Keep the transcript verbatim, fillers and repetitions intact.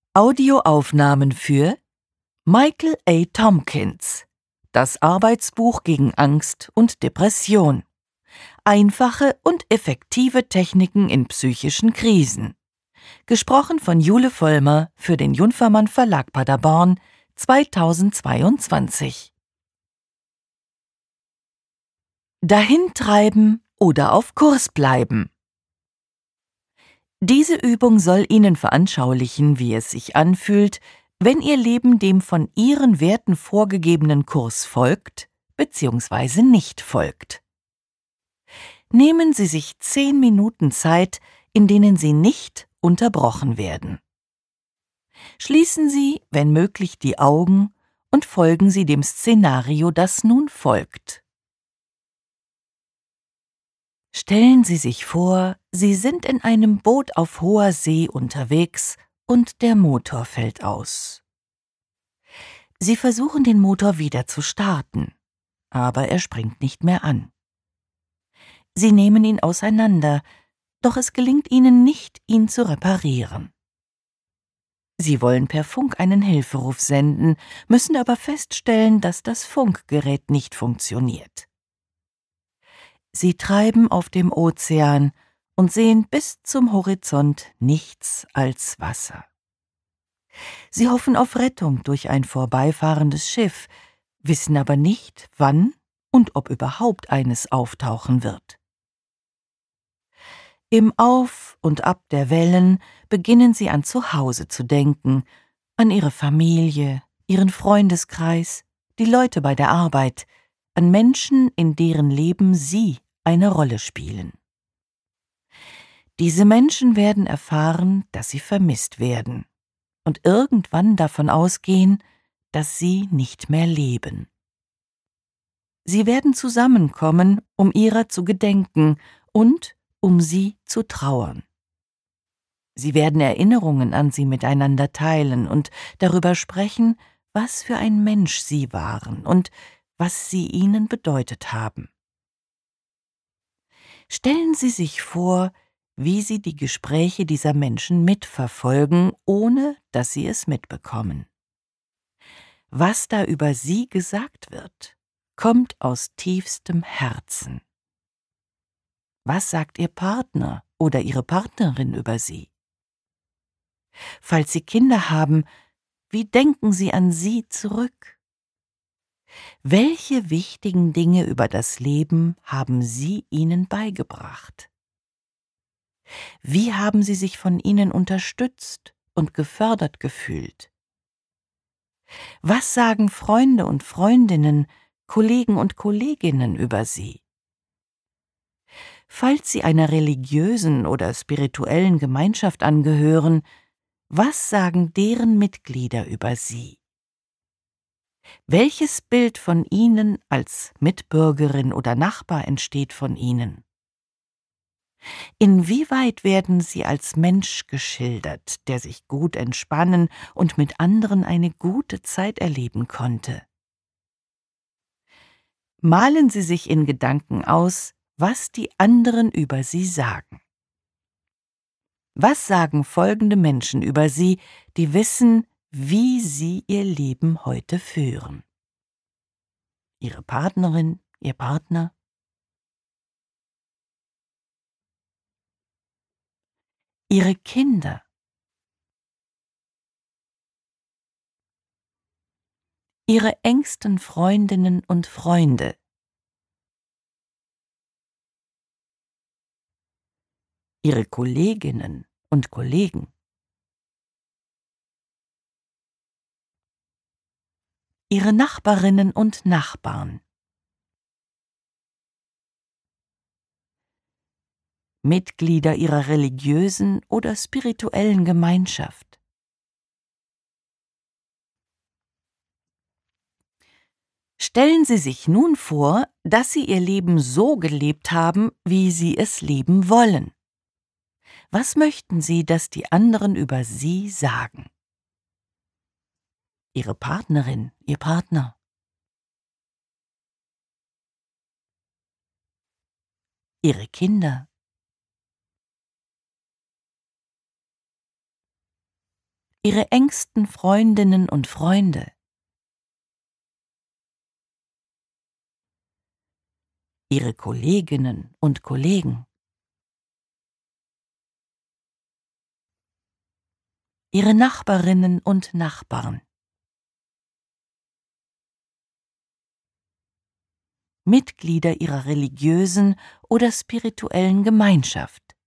Audioaufnahmen für Michael A. Tompkins. Das Arbeitsbuch gegen Angst und Depression. Einfache und effektive Techniken in psychischen Krisen. Gesprochen von Jule Vollmer für den Junfermann Verlag Paderborn zweitausendzweiundzwanzig. Dahintreiben oder auf Kurs bleiben. Diese Übung soll Ihnen veranschaulichen, wie es sich anfühlt, wenn Ihr Leben dem von Ihren Werten vorgegebenen Kurs folgt bzw. nicht folgt. Nehmen Sie sich zehn Minuten Zeit, in denen Sie nicht unterbrochen werden. Schließen Sie, wenn möglich, die Augen und folgen Sie dem Szenario, das nun folgt. Stellen Sie sich vor, Sie sind in einem Boot auf hoher See unterwegs und der Motor fällt aus. Sie versuchen, den Motor wieder zu starten, aber er springt nicht mehr an. Sie nehmen ihn auseinander, doch es gelingt Ihnen nicht, ihn zu reparieren. Sie wollen per Funk einen Hilferuf senden, müssen aber feststellen, dass das Funkgerät nicht funktioniert. Sie treiben auf dem Ozean und sehen bis zum Horizont nichts als Wasser. Sie hoffen auf Rettung durch ein vorbeifahrendes Schiff, wissen aber nicht, wann und ob überhaupt eines auftauchen wird. Im Auf und Ab der Wellen beginnen Sie an Zuhause zu denken, an Ihre Familie, Ihren Freundeskreis, die Leute bei der Arbeit, an Menschen, in deren Leben Sie eine Rolle spielen. Diese Menschen werden erfahren, dass sie vermisst werden und irgendwann davon ausgehen, dass sie nicht mehr leben. Sie werden zusammenkommen, um ihrer zu gedenken und um sie zu trauern. Sie werden Erinnerungen an sie miteinander teilen und darüber sprechen, was für ein Mensch sie waren und was sie ihnen bedeutet haben. Stellen Sie sich vor, wie Sie die Gespräche dieser Menschen mitverfolgen, ohne dass Sie es mitbekommen. Was da über Sie gesagt wird, kommt aus tiefstem Herzen. Was sagt Ihr Partner oder Ihre Partnerin über Sie? Falls Sie Kinder haben, wie denken Sie an sie zurück? Welche wichtigen Dinge über das Leben haben Sie ihnen beigebracht? Wie haben Sie sich von ihnen unterstützt und gefördert gefühlt? Was sagen Freunde und Freundinnen, Kollegen und Kolleginnen über Sie? Falls Sie einer religiösen oder spirituellen Gemeinschaft angehören, was sagen deren Mitglieder über Sie? Welches Bild von Ihnen als Mitbürgerin oder Nachbar entsteht von Ihnen? Inwieweit werden Sie als Mensch geschildert, der sich gut entspannen und mit anderen eine gute Zeit erleben konnte? Malen Sie sich in Gedanken aus, was die anderen über Sie sagen. Was sagen folgende Menschen über Sie, die wissen, wie Sie Ihr Leben heute führen? Ihre Partnerin, Ihr Partner? Ihre Kinder? Ihre engsten Freundinnen und Freunde? Ihre Kolleginnen und Kollegen? Ihre Nachbarinnen und Nachbarn? Mitglieder Ihrer religiösen oder spirituellen Gemeinschaft? Stellen Sie sich nun vor, dass Sie Ihr Leben so gelebt haben, wie Sie es leben wollen. Was möchten Sie, dass die anderen über Sie sagen? Ihre Partnerin, Ihr Partner? Ihre Kinder? ihre engsten Freundinnen und Freunde, ihre Kolleginnen und Kollegen, ihre Nachbarinnen und Nachbarn, Mitglieder ihrer religiösen oder spirituellen Gemeinschaft,